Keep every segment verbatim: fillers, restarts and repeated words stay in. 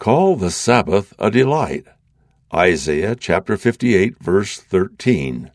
Call the Sabbath a delight. Isaiah chapter fifty-eight, verse thirteen.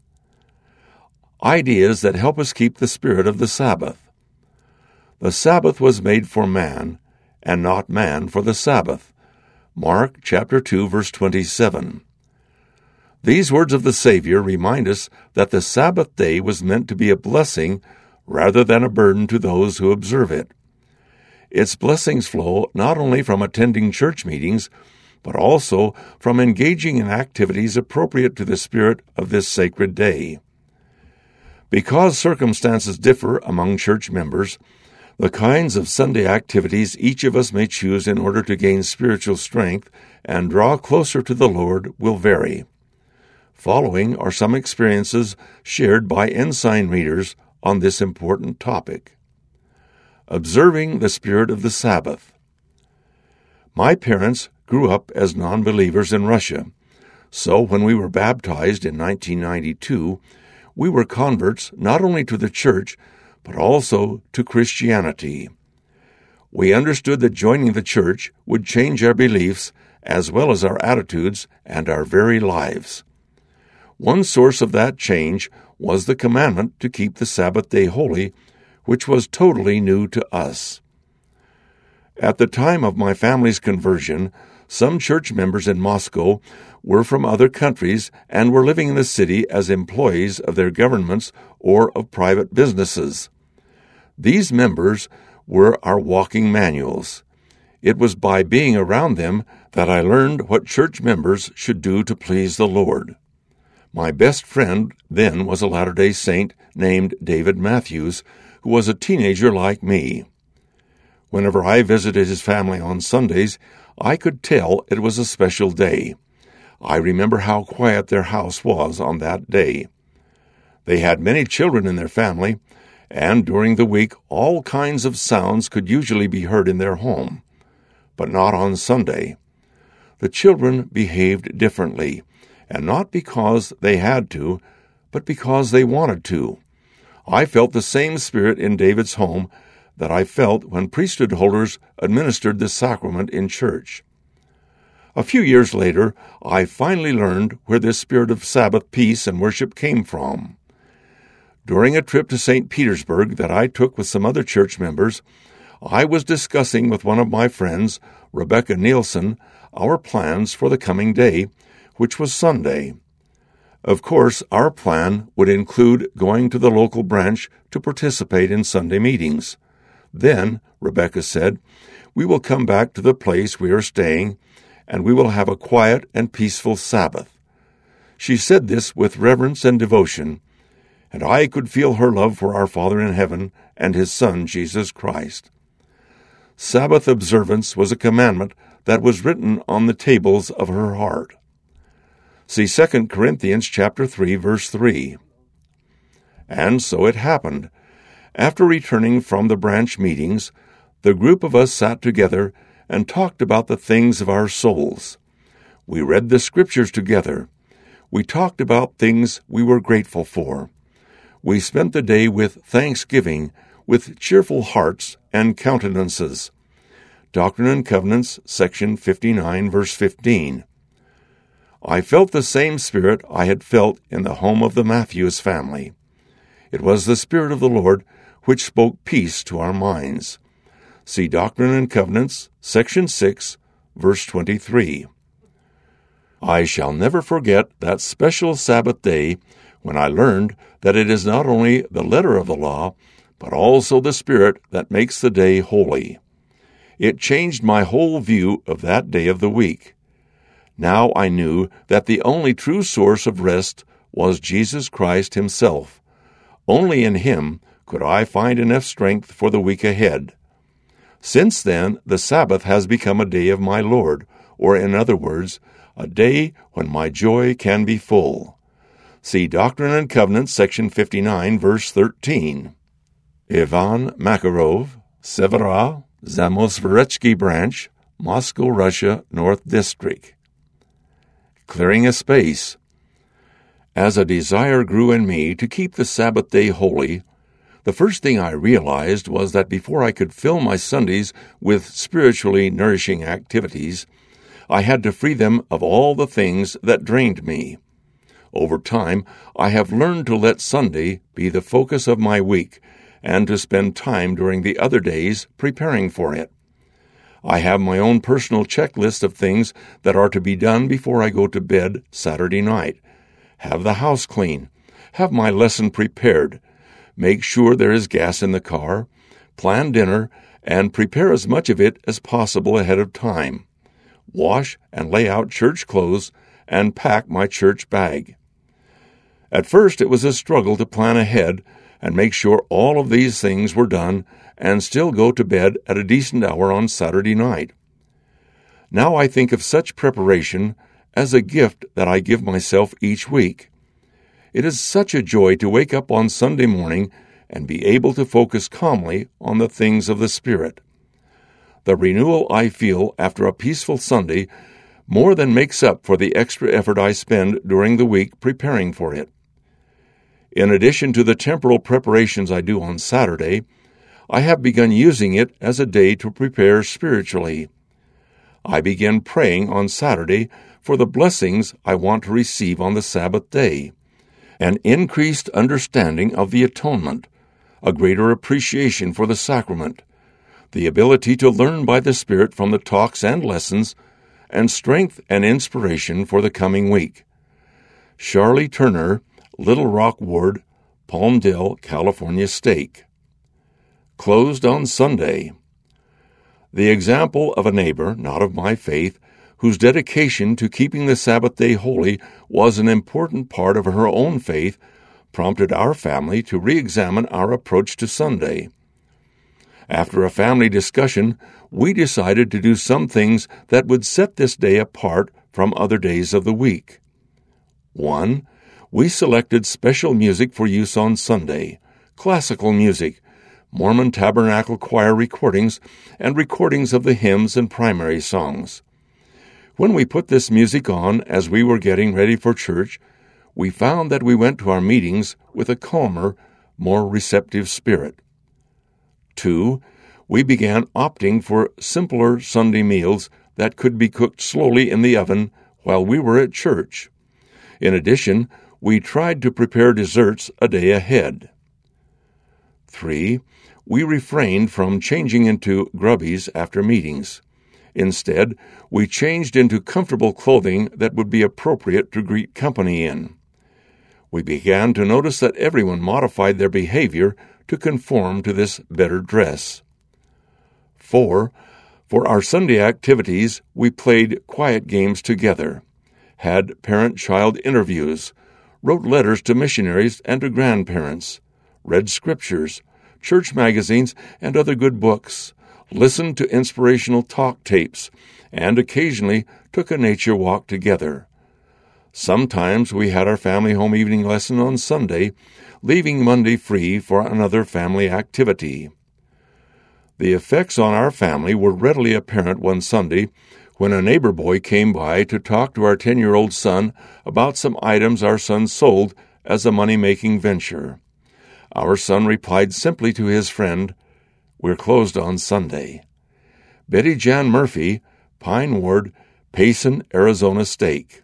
Ideas that help us keep the spirit of the Sabbath. The Sabbath was made for man, and not man for the Sabbath. Mark chapter two, verse twenty-seven. These words of the Savior remind us that the Sabbath day was meant to be a blessing rather than a burden to those who observe it. Its blessings flow not only from attending church meetings, but also from engaging in activities appropriate to the spirit of this sacred day. Because circumstances differ among church members, the kinds of Sunday activities each of us may choose in order to gain spiritual strength and draw closer to the Lord will vary. Following are some experiences shared by ensign readers on this important topic. Observing the spirit of the Sabbath. My parents grew up as non-believers in Russia, so when we were baptized in nineteen ninety-two, we were converts not only to the church, but also to Christianity. We understood that joining the church would change our beliefs as well as our attitudes and our very lives. One source of that change was the commandment to keep the Sabbath day holy, which was totally new to us. At the time of my family's conversion, some church members in Moscow were from other countries and were living in the city as employees of their governments or of private businesses. These members were our walking manuals. It was by being around them that I learned what church members should do to please the Lord. My best friend then was a Latter-day Saint named David Matthews, who was a teenager like me. Whenever I visited his family on Sundays, I could tell it was a special day. I remember how quiet their house was on that day. They had many children in their family, and during the week all kinds of sounds could usually be heard in their home, but not on Sunday. The children behaved differently, and not because they had to, but because they wanted to. I felt the same spirit in David's home that I felt when priesthood holders administered the sacrament in church. A few years later, I finally learned where this spirit of Sabbath peace and worship came from. During a trip to Saint Petersburg that I took with some other church members, I was discussing with one of my friends, Rebecca Nielsen, our plans for the coming day, which was Sunday. Of course, our plan would include going to the local branch to participate in Sunday meetings. Then, Rebecca said, we will come back to the place we are staying, and we will have a quiet and peaceful Sabbath. She said this with reverence and devotion, and I could feel her love for our Father in heaven and His Son, Jesus Christ. Sabbath observance was a commandment that was written on the tables of her heart. See Second Corinthians chapter three, verse three. And so it happened. After returning from the branch meetings, the group of us sat together and talked about the things of our souls. We read the Scriptures together. We talked about things we were grateful for. We spent the day with thanksgiving, with cheerful hearts and countenances. Doctrine and Covenants, section fifty-nine, verse fifteen. I felt the same spirit I had felt in the home of the Matthews family. It was the Spirit of the Lord which spoke peace to our minds. See Doctrine and Covenants, section six, verse twenty-three. I shall never forget that special Sabbath day when I learned that it is not only the letter of the law, but also the Spirit that makes the day holy. It changed my whole view of that day of the week. Now I knew that the only true source of rest was Jesus Christ Himself. Only in Him could I find enough strength for the week ahead. Since then, the Sabbath has become a day of my Lord, or in other words, a day when my joy can be full. See Doctrine and Covenants, section fifty-nine, verse thirteen. Ivan Makarov, Severa, Zamosvaretsky Branch, Moscow, Russia, North District. Clearing a space. As a desire grew in me to keep the Sabbath day holy, The first thing I realized was that before I could fill my Sundays with spiritually nourishing activities, I had to free them of all the things that drained me. Over time, I have learned to let Sunday be the focus of my week and to spend time during the other days preparing for it. I have my own personal checklist of things that are to be done before I go to bed Saturday night. Have the house clean. Have my lesson prepared. Make sure there is gas in the car. Plan dinner and prepare as much of it as possible ahead of time. Wash and lay out church clothes and pack my church bag. At first it was a struggle to plan ahead and make sure all of these things were done and still go to bed at a decent hour on Saturday night. Now I think of such preparation as a gift that I give myself each week. It is such a joy to wake up on Sunday morning and be able to focus calmly on the things of the Spirit. The renewal I feel after a peaceful Sunday more than makes up for the extra effort I spend during the week preparing for it. In addition to the temporal preparations I do on Saturday, I have begun using it as a day to prepare spiritually. I begin praying on Saturday for the blessings I want to receive on the Sabbath day, an increased understanding of the atonement, a greater appreciation for the sacrament, the ability to learn by the Spirit from the talks and lessons, and strength and inspiration for the coming week. Charlie Turner, Little Rock Ward, Palmdale, California Stake. Closed on Sunday. The example of a neighbor, not of my faith, whose dedication to keeping the Sabbath day holy was an important part of her own faith, prompted our family to re-examine our approach to Sunday. After a family discussion, we decided to do some things that would set this day apart from other days of the week. One, we selected special music for use on Sunday, classical music, Mormon Tabernacle Choir recordings, and recordings of the hymns and primary songs. When we put this music on as we were getting ready for church, we found that we went to our meetings with a calmer, more receptive spirit. Two, we began opting for simpler Sunday meals that could be cooked slowly in the oven while we were at church. In addition, we tried to prepare desserts a day ahead. Three, we refrained from changing into grubbies after meetings. Instead, we changed into comfortable clothing that would be appropriate to greet company in. We began to notice that everyone modified their behavior to conform to this better dress. Four, for our Sunday activities, we played quiet games together, had parent-child interviews, wrote letters to missionaries and to grandparents, read scriptures, church magazines, and other good books, listened to inspirational talk tapes, and occasionally took a nature walk together. Sometimes we had our family home evening lesson on Sunday, leaving Monday free for another family activity. The effects on our family were readily apparent one Sunday when a neighbor boy came by to talk to our ten-year-old son about some items our son sold as a money-making venture. Our son replied simply to his friend, "We're closed on Sunday." Betty Jan Murphy, Pine Ward, Payson, Arizona Stake.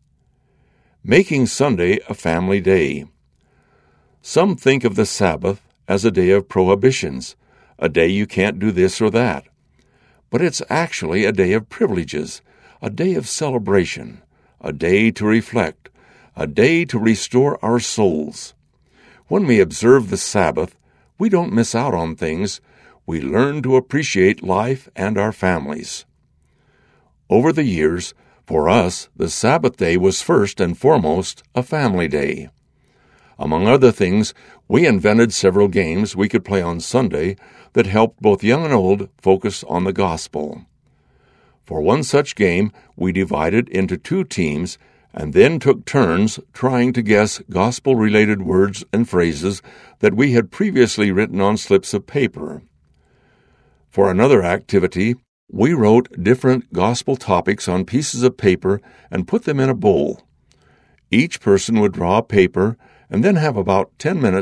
Making Sunday a family day. Some think of the Sabbath as a day of prohibitions, a day you can't do this or that. But it's actually a day of privileges, a day of celebration, a day to reflect, a day to restore our souls. When we observe the Sabbath, we don't miss out on things. We learn to appreciate life and our families. Over the years, for us, the Sabbath day was first and foremost a family day. Among other things, we invented several games we could play on Sunday that helped both young and old focus on the gospel. For one such game, we divided into two teams and then took turns trying to guess gospel-related words and phrases that we had previously written on slips of paper. For another activity, we wrote different gospel topics on pieces of paper and put them in a bowl. Each person would draw a paper and then have about ten minutes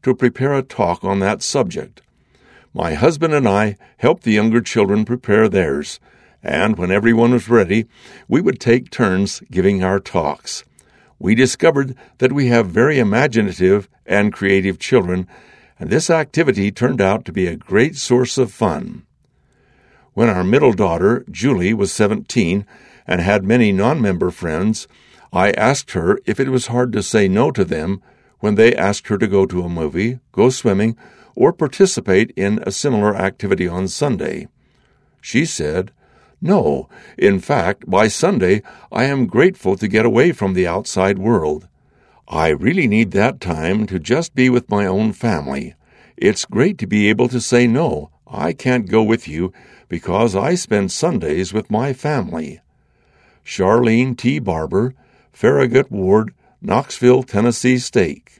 to prepare a talk on that subject. My husband and I helped the younger children prepare theirs, and when everyone was ready, we would take turns giving our talks. We discovered that we have very imaginative and creative children, and this activity turned out to be a great source of fun. When our middle daughter, Julie, was seventeen and had many non-member friends, I asked her if it was hard to say no to them when they asked her to go to a movie, go swimming, or participate in a similar activity on Sunday. She said, "No, in fact, by Sunday I am grateful to get away from the outside world. I really need that time to just be with my own family. It's great to be able to say no, I can't go with you because I spend Sundays with my family." Charlene T. Barber, Farragut Ward, Knoxville, Tennessee State.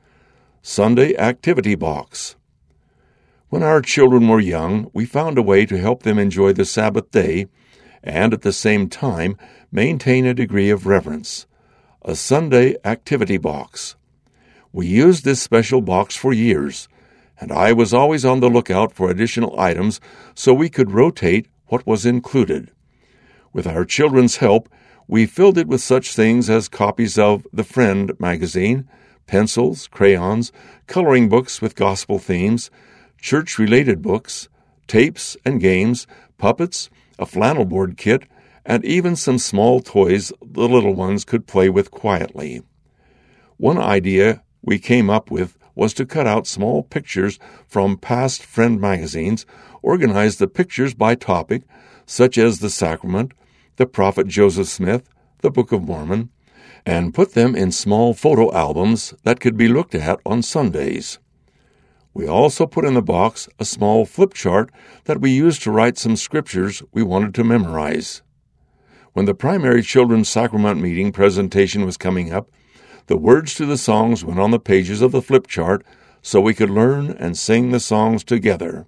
Sunday Activity Box. When our children were young, we found a way to help them enjoy the Sabbath day and at the same time maintain a degree of reverence. A Sunday Activity Box. We used this special box for years, and I was always on the lookout for additional items so we could rotate what was included. With our children's help, we filled it with such things as copies of The Friend magazine, pencils, crayons, coloring books with gospel themes, church-related books, tapes and games, puppets, a flannel board kit, and even some small toys the little ones could play with quietly. One idea we came up with was to cut out small pictures from past Friend magazines, organize the pictures by topic, such as the sacrament, the prophet Joseph Smith, the Book of Mormon, and put them in small photo albums that could be looked at on Sundays. We also put in the box a small flip chart that we used to write some scriptures we wanted to memorize. When the primary children's sacrament meeting presentation was coming up, the words to the songs went on the pages of the flip chart so we could learn and sing the songs together.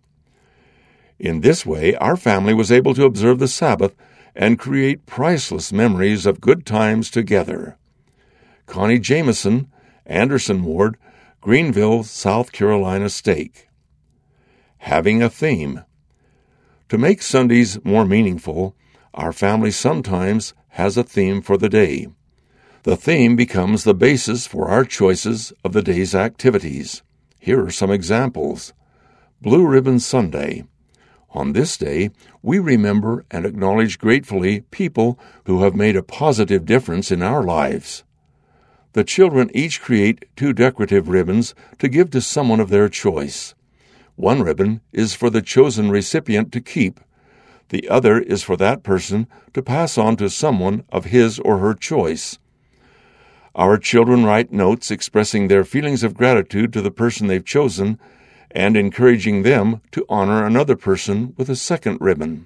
In this way, our family was able to observe the Sabbath and create priceless memories of good times together. Connie Jameson, Anderson Ward, Greenville, South Carolina State. Having a theme. To make Sundays more meaningful, our family sometimes has a theme for the day. The theme becomes the basis for our choices of the day's activities. Here are some examples. Blue Ribbon Sunday. On this day, we remember and acknowledge gratefully people who have made a positive difference in our lives. The children each create two decorative ribbons to give to someone of their choice. One ribbon is for the chosen recipient to keep. The other is for that person to pass on to someone of his or her choice. Our children write notes expressing their feelings of gratitude to the person they've chosen and encouraging them to honor another person with a second ribbon.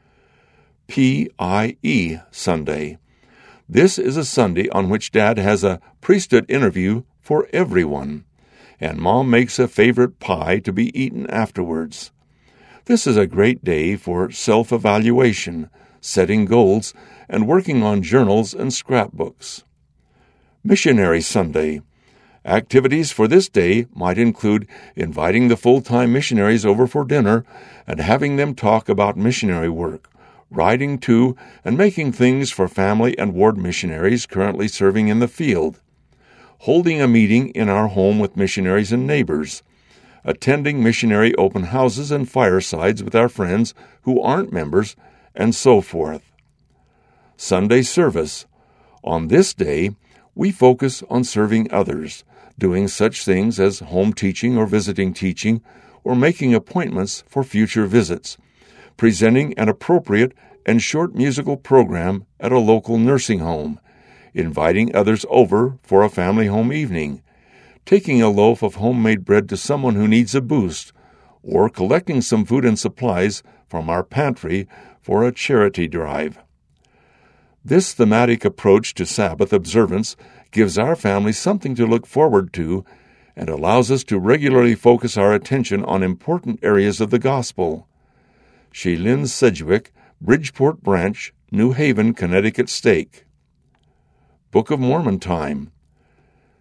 P I E Sunday. This is a Sunday on which Dad has a priesthood interview for everyone, and Mom makes a favorite pie to be eaten afterwards. This is a great day for self-evaluation, setting goals, and working on journals and scrapbooks. Missionary Sunday. Activities for this day might include inviting the full-time missionaries over for dinner and having them talk about missionary work, riding to and making things for family and ward missionaries currently serving in the field, holding a meeting in our home with missionaries and neighbors, attending missionary open houses and firesides with our friends who aren't members, and so forth. Sunday service. On this day, we focus on serving others, doing such things as home teaching or visiting teaching, or making appointments for future visits, presenting an appropriate and short musical program at a local nursing home, inviting others over for a family home evening, taking a loaf of homemade bread to someone who needs a boost, or collecting some food and supplies from our pantry for a charity drive. This thematic approach to Sabbath observance gives our family something to look forward to and allows us to regularly focus our attention on important areas of the gospel. Shaylin Sedgwick, Bridgeport Branch, New Haven, Connecticut State. Book of Mormon time.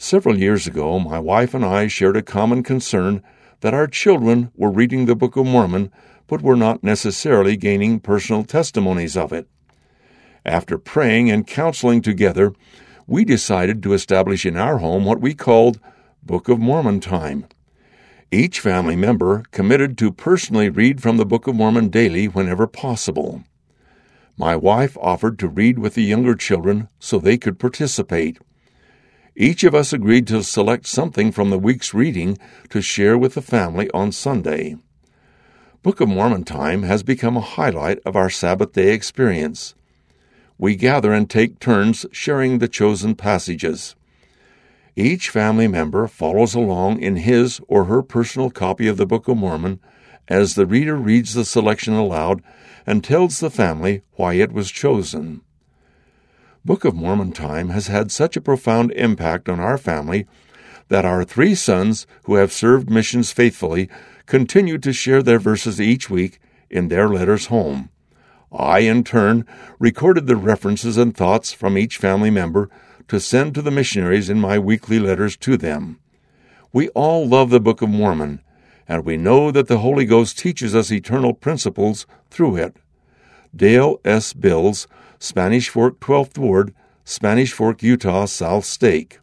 Several years ago, my wife and I shared a common concern that our children were reading the Book of Mormon, but were not necessarily gaining personal testimonies of it. After praying and counseling together, we decided to establish in our home what we called Book of Mormon time. Each family member committed to personally read from the Book of Mormon daily whenever possible. My wife offered to read with the younger children so they could participate. Each of us agreed to select something from the week's reading to share with the family on Sunday. Book of Mormon time has become a highlight of our Sabbath day experience. We gather and take turns sharing the chosen passages. Each family member follows along in his or her personal copy of the Book of Mormon as the reader reads the selection aloud and tells the family why it was chosen. Book of Mormon time has had such a profound impact on our family that our three sons, who have served missions faithfully, continue to share their verses each week in their letters home. I, in turn, recorded the references and thoughts from each family member to send to the missionaries in my weekly letters to them. We all love the Book of Mormon, and we know that the Holy Ghost teaches us eternal principles through it. Dale S. Bills, Spanish Fork twelfth Ward, Spanish Fork, Utah, South Stake.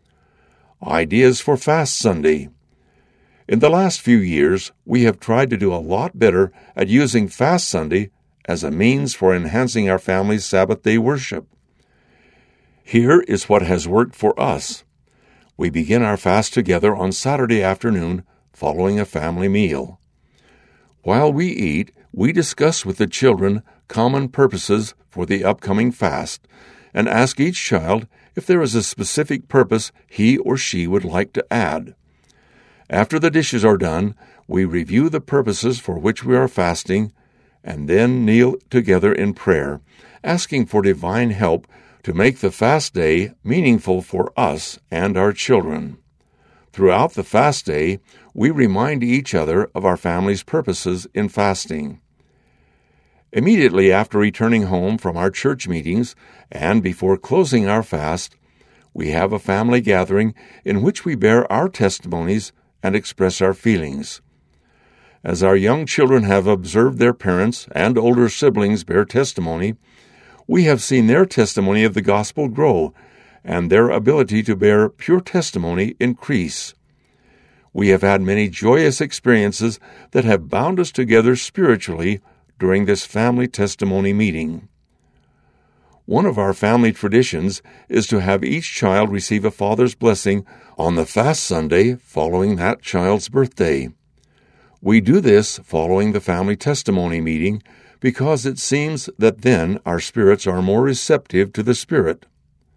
Ideas for Fast Sunday. In the last few years, we have tried to do a lot better at using Fast Sunday as a means for enhancing our family's Sabbath day worship. Here is what has worked for us. We begin our fast together on Saturday afternoon following a family meal. While we eat, we discuss with the children common purposes for the upcoming fast and ask each child if there is a specific purpose he or she would like to add. After the dishes are done, we review the purposes for which we are fasting and then kneel together in prayer, asking for divine help to make the fast day meaningful for us and our children. Throughout the fast day, we remind each other of our family's purposes in fasting. Immediately after returning home from our church meetings and before closing our fast, we have a family gathering in which we bear our testimonies and express our feelings. As our young children have observed their parents and older siblings bear testimony, we have seen their testimony of the gospel grow and their ability to bear pure testimony increase. We have had many joyous experiences that have bound us together spiritually during this family testimony meeting. One of our family traditions is to have each child receive a father's blessing on the fast Sunday following that child's birthday. We do this following the family testimony meeting because it seems that then our spirits are more receptive to the Spirit.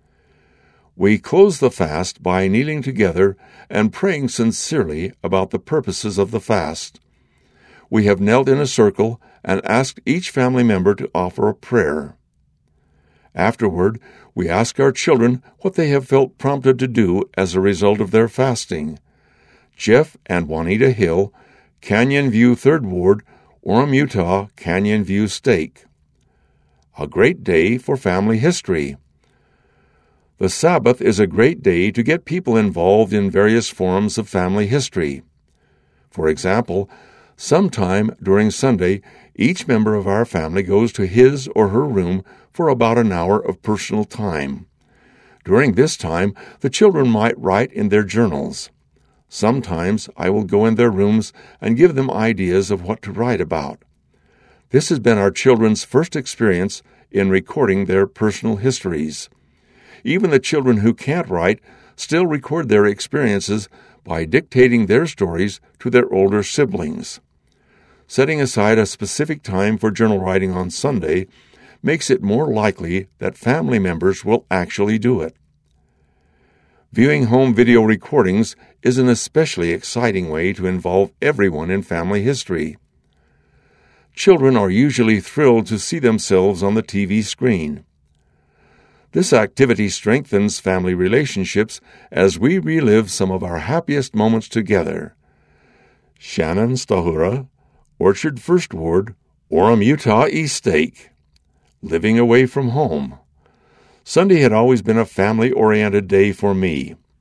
We close the fast by kneeling together and praying sincerely about the purposes of the fast. We have knelt in a circle and asked each family member to offer a prayer. Afterward, we ask our children what they have felt prompted to do as a result of their fasting. Jeff and Juanita Hill, Canyon View third Ward, Orem, Utah, Canyon View Stake. A great day for family history. The Sabbath is a great day to get people involved in various forms of family history. For example, sometime during Sunday, each member of our family goes to his or her room for about an hour of personal time. During this time, the children might write in their journals. Sometimes I will go in their rooms and give them ideas of what to write about. This has been our children's first experience in recording their personal histories. Even the children who can't write still record their experiences by dictating their stories to their older siblings. Setting aside a specific time for journal writing on Sunday makes it more likely that family members will actually do it. Viewing home video recordings is an especially exciting way to involve everyone in family history. Children are usually thrilled to see themselves on the T V screen. This activity strengthens family relationships as we relive some of our happiest moments together. Shannon Stahura, Orchard First Ward, Orem, Utah, East Stake. Living away from home. Sunday had always been a family-oriented day for me.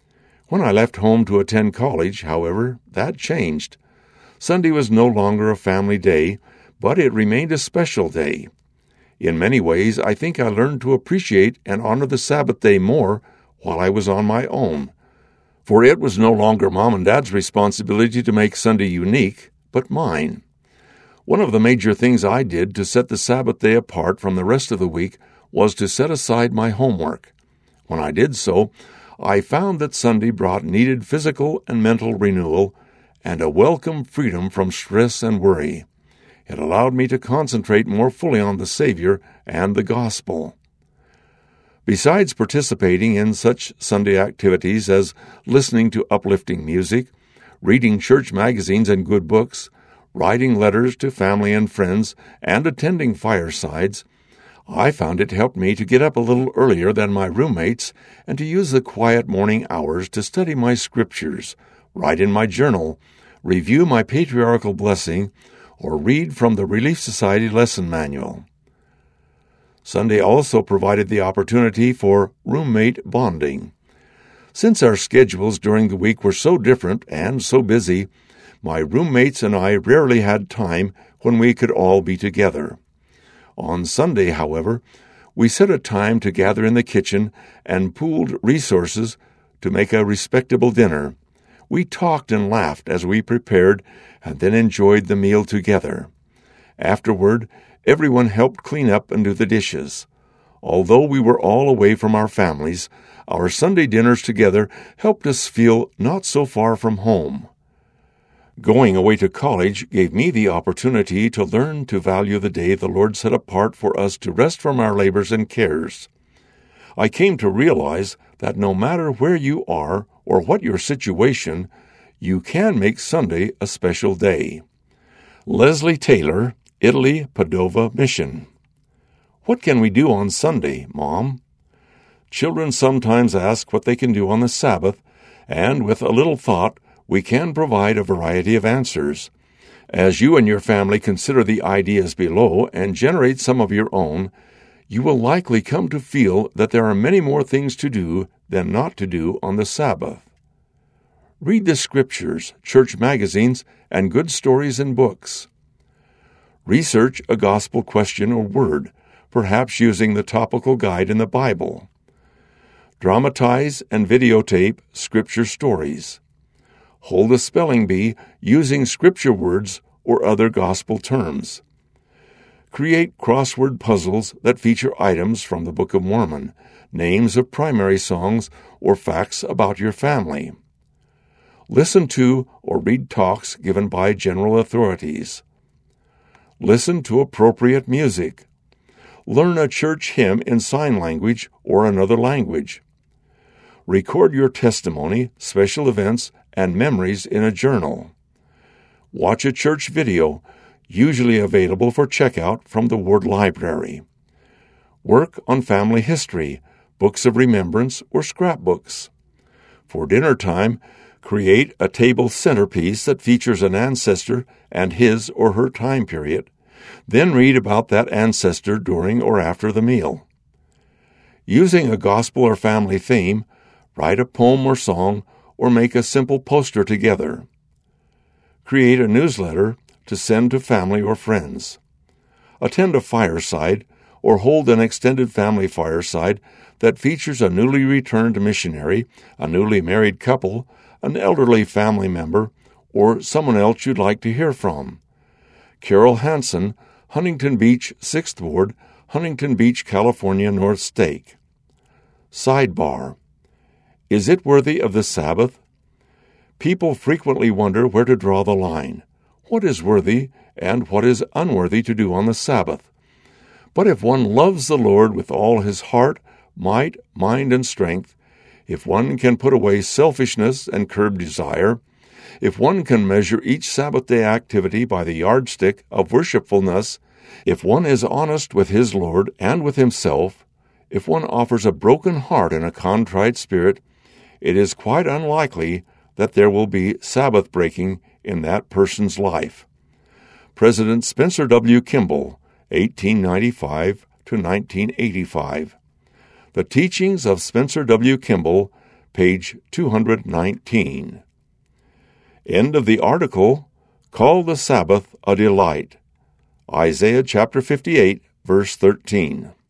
When I left home to attend college, however, that changed. Sunday was no longer a family day, but it remained a special day. In many ways, I think I learned to appreciate and honor the Sabbath day more while I was on my own. For it was no longer Mom and Dad's responsibility to make Sunday unique, but mine. One of the major things I did to set the Sabbath day apart from the rest of the week was to set aside my homework. When I did so, I found that Sunday brought needed physical and mental renewal and a welcome freedom from stress and worry. It allowed me to concentrate more fully on the Savior and the gospel. Besides participating in such Sunday activities as listening to uplifting music, reading church magazines and good books, writing letters to family and friends, and attending firesides, I found it helped me to get up a little earlier than my roommates and to use the quiet morning hours to study my scriptures, write in my journal, review my patriarchal blessing, or read from the Relief Society lesson manual. Sunday also provided the opportunity for roommate bonding. Since our schedules during the week were so different and so busy, my roommates and I rarely had time when we could all be together. On Sunday, however, we set a time to gather in the kitchen and pooled resources to make a respectable dinner. We talked and laughed as we prepared and then enjoyed the meal together. Afterward, everyone helped clean up and do the dishes. Although we were all away from our families, our Sunday dinners together helped us feel not so far from home. Going away to college gave me the opportunity to learn to value the day the Lord set apart for us to rest from our labors and cares. I came to realize that no matter where you are or what your situation, you can make Sunday a special day. Leslie Taylor, Italy, Padova Mission. What can we do on Sunday, Mom? Children sometimes ask what they can do on the Sabbath, and with a little thought, we can provide a variety of answers. As you and your family consider the ideas below and generate some of your own, you will likely come to feel that there are many more things to do than not to do on the Sabbath. Read the scriptures, church magazines, and good stories and books. Research a gospel question or word, perhaps using the topical guide in the Bible. Dramatize and videotape scripture stories. Hold a spelling bee using scripture words or other gospel terms. Create crossword puzzles that feature items from the Book of Mormon, names of primary songs, or facts about your family. Listen to or read talks given by general authorities. Listen to appropriate music. Learn a church hymn in sign language or another language. Record your testimony, special events, and memories in a journal. Watch a church video, usually available for checkout from the Ward Library. Work on family history, books of remembrance, or scrapbooks. For dinner time, create a table centerpiece that features an ancestor and his or her time period. Then read about that ancestor during or after the meal. Using a gospel or family theme, write a poem or song, or make a simple poster together. Create a newsletter to send to family or friends. Attend a fireside or hold an extended family fireside that features a newly returned missionary, a newly married couple, an elderly family member, or someone else you'd like to hear from. Carol Hansen, Huntington Beach, sixth Ward, Huntington Beach, California, North Stake. Sidebar. Is it worthy of the Sabbath? People frequently wonder where to draw the line. What is worthy and what is unworthy to do on the Sabbath? But if one loves the Lord with all his heart, might, mind, and strength, if one can put away selfishness and curb desire, if one can measure each Sabbath day activity by the yardstick of worshipfulness, if one is honest with his Lord and with himself, if one offers a broken heart and a contrite spirit, it is quite unlikely that there will be Sabbath breaking in that person's life. President Spencer W. Kimball, eighteen ninety-five to nineteen eighty-five. The Teachings of Spencer W. Kimball, page two nineteen. End of the article, Call the Sabbath a Delight. Isaiah chapter fifty-eight, verse thirteen.